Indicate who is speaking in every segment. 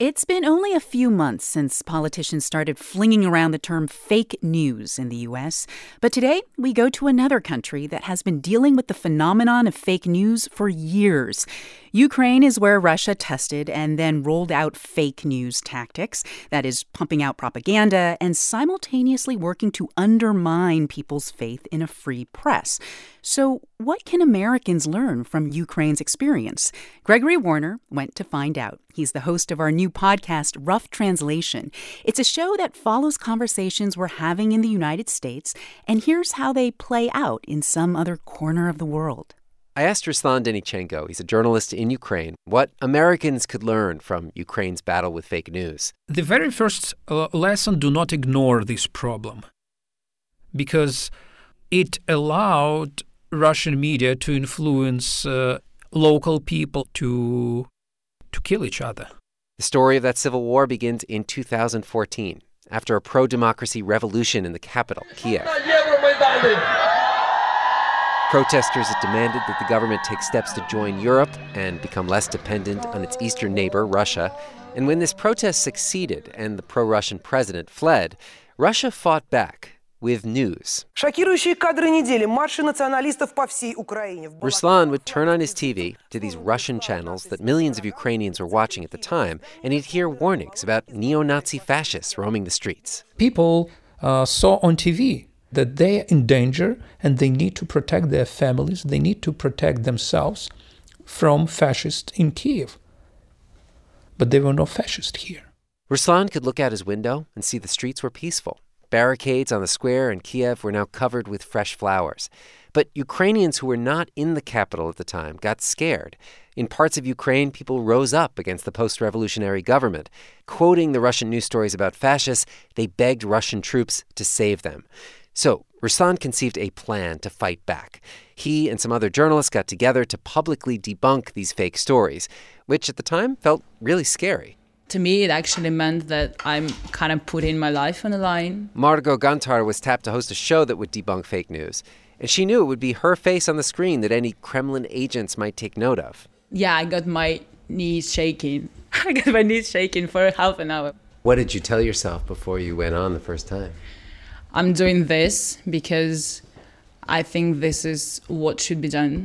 Speaker 1: It's been only a few months since politicians started flinging around the term fake news in the U.S., but today we go to another country that has been dealing with the phenomenon of fake news for years. Ukraine is where Russia tested and then rolled out fake news tactics, that is, pumping out propaganda and simultaneously working to undermine people's faith in a free press. So what can Americans learn from Ukraine's experience? Gregory Warner went to find out. He's the host of our new podcast, Rough Translation. It's a show that follows conversations we're having in the United States, and here's how they play out in some other corner of the world.
Speaker 2: I asked Ruslan Denychenko, he's a journalist in Ukraine, what Americans could learn from Ukraine's battle with fake news.
Speaker 3: The very first lesson, do not ignore this problem, because it allowed Russian media to influence local people to kill each other.
Speaker 2: The story of that civil war begins in 2014, after a pro-democracy revolution in the capital, Kiev. Protesters had demanded that the government take steps to join Europe and become less dependent on its eastern neighbor, Russia. And when this protest succeeded and the pro-Russian president fled, Russia fought back with news. Ruslan would turn on his TV to these Russian channels that millions of Ukrainians were watching at the time, and he'd hear warnings about neo-Nazi fascists roaming the streets.
Speaker 3: People saw on TV that they are in danger and they need to protect their families, they need to protect themselves from fascists in Kiev. But there were no fascists here.
Speaker 2: Ruslan could look out his window and see the streets were peaceful. Barricades on the square in Kiev were now covered with fresh flowers. But Ukrainians who were not in the capital at the time got scared. In parts of Ukraine, people rose up against the post-revolutionary government. Quoting the Russian news stories about fascists, they begged Russian troops to save them. So Ruslan conceived a plan to fight back. He and some other journalists got together to publicly debunk these fake stories, which at the time felt really scary.
Speaker 4: To me, it actually meant that I'm kind of putting my life on the line.
Speaker 2: Margot Gantar was tapped to host a show that would debunk fake news. And she knew it would be her face on the screen that any Kremlin agents might take note of.
Speaker 4: Yeah, I got my knees shaking. I got my knees shaking for half an hour.
Speaker 2: What did you tell yourself before you went on the first time?
Speaker 4: I'm doing this because I think this is what should be done.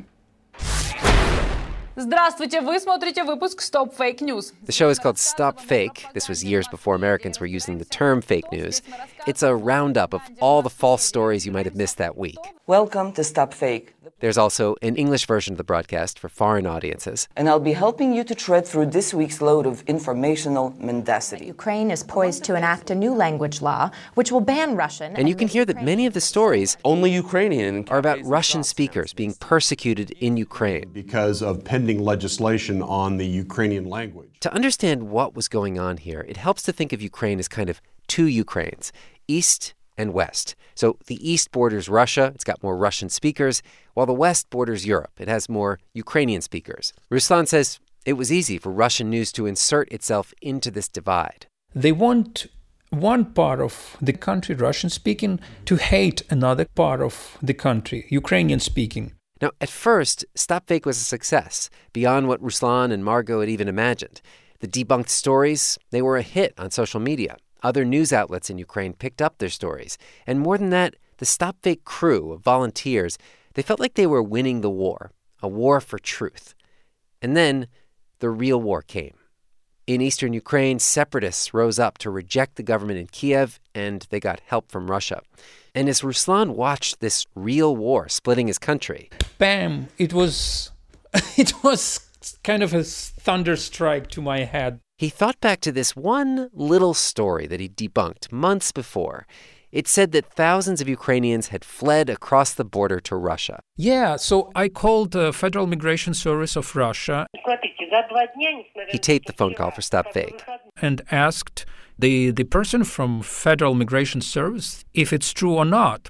Speaker 5: Здравствуйте, вы смотрите выпуск Stop Fake News.
Speaker 2: The show is called Stop Fake. This was years before Americans were using the term fake news. It's a roundup of all the false stories you might have missed that week.
Speaker 6: Welcome to Stop Fake.
Speaker 2: There's also an English version of the broadcast for foreign audiences.
Speaker 6: And I'll be helping you to tread through this week's load of informational mendacity.
Speaker 7: Ukraine is poised to enact a new language law which will ban Russian.
Speaker 2: And you can hear that many of the stories
Speaker 8: only Ukrainian
Speaker 2: are about Russian speakers being persecuted in Ukraine
Speaker 9: because of pending legislation on the Ukrainian language.
Speaker 2: To understand what was going on here, it helps to think of Ukraine as kind of two Ukraines, East and West. So the East borders Russia, it's got more Russian speakers, while the West borders Europe, it has more Ukrainian speakers. Ruslan says it was easy for Russian news to insert itself into this divide.
Speaker 3: They want one part of the country, Russian-speaking, to hate another part of the country, Ukrainian-speaking.
Speaker 2: Now, at first, Stop Fake was a success, beyond what Ruslan and Margot had even imagined. The debunked stories, they were a hit on social media. Other news outlets in Ukraine picked up their stories. And more than that, the Stop Fake crew of volunteers, they felt like they were winning the war, a war for truth. And then the real war came. In eastern Ukraine, separatists rose up to reject the government in Kiev, and they got help from Russia. And as Ruslan watched this real war splitting his country,
Speaker 3: bam! It was kind of a thunderstrike to my head.
Speaker 2: He thought back to this one little story that he debunked months before. It said that thousands of Ukrainians had fled across the border to Russia.
Speaker 3: Yeah, so I called the Federal Migration Service of Russia.
Speaker 2: He taped the phone call for Stop Fake.
Speaker 3: And asked the person from Federal Migration Service if it's true or not.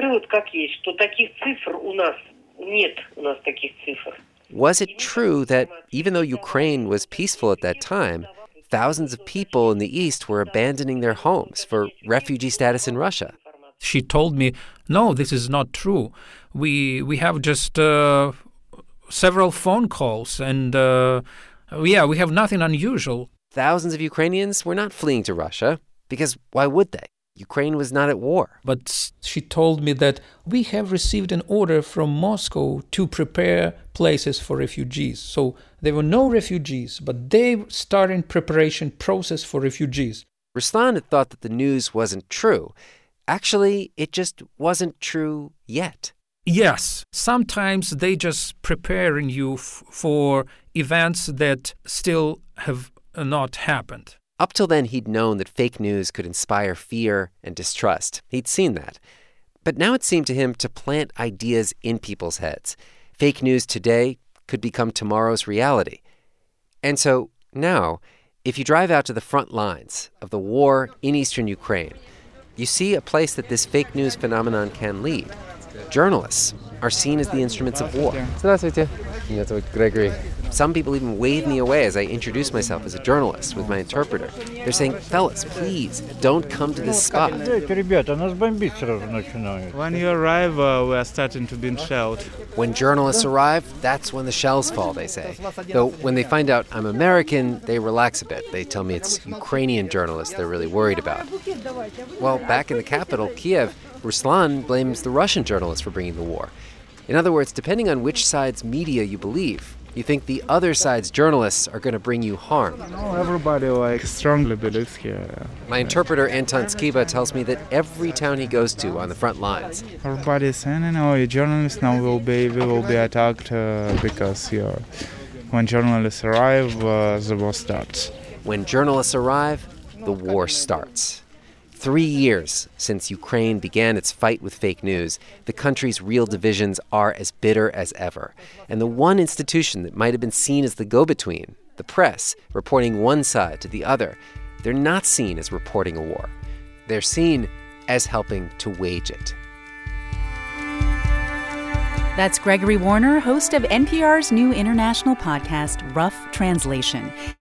Speaker 2: Was it true that even though Ukraine was peaceful at that time, thousands of people in the East were abandoning their homes for refugee status in Russia?
Speaker 3: She told me, no, this is not true. We have just several phone calls and, we have nothing unusual.
Speaker 2: thousands of Ukrainians were not fleeing to Russia, because why would they? Ukraine was not at war.
Speaker 3: But she told me that we have received an order from Moscow to prepare places for refugees. So there were no refugees, but they started preparation process for refugees.
Speaker 2: Ruslan had thought that the news wasn't true. Actually, it just wasn't true yet.
Speaker 3: Yes, sometimes they just preparing you for events that still have not happened.
Speaker 2: Up till then, he'd known that fake news could inspire fear and distrust. He'd seen that. But now it seemed to him to plant ideas in people's heads. Fake news today could become tomorrow's reality. And so now, if you drive out to the front lines of the war in eastern Ukraine, you see a place that this fake news phenomenon can lead. Journalists are seen as the instruments of war. Здравствуйте. Меня зовут Gregory. Some people even wave me away as I introduce myself as a journalist with my interpreter. They're saying, fellas, please, don't come to this spot.
Speaker 8: When you arrive, we are starting to be shelled.
Speaker 2: When journalists arrive, that's when the shells fall, they say. Though when they find out I'm American, they relax a bit. They tell me it's Ukrainian journalists they're really worried about. Well, back in the capital, Kiev, Ruslan blames the Russian journalists for bringing the war. In other words, depending on which side's media you believe, you think the other side's journalists are going to bring you harm.
Speaker 8: Everybody strongly believes here.
Speaker 2: My interpreter, Anton Skiba, tells me that every town he goes to on the front lines,
Speaker 8: Everybody is saying, journalists now we will be attacked because when journalists arrive, the war starts.
Speaker 2: When journalists arrive, the war starts. 3 years since Ukraine began its fight with fake news, the country's real divisions are as bitter as ever. And the one institution that might have been seen as the go-between, the press, reporting one side to the other, they're not seen as reporting a war. They're seen as helping to wage it.
Speaker 1: That's Gregory Warner, host of NPR's new international podcast, Rough Translation.